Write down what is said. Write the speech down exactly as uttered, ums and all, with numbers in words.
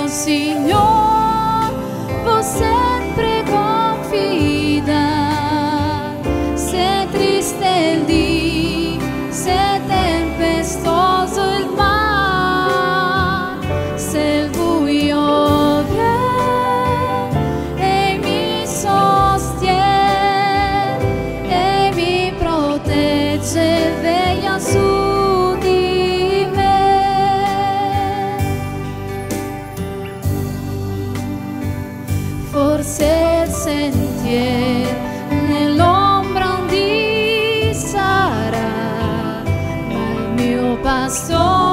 Signor, vou sempre confidar. Se è triste il dì, se è tempestoso il mar, se il buio viene e mi sostiene e mi protegge, veglia su di me. Forse il sentiero nell'ombra un dì sarà, ma il mio pastore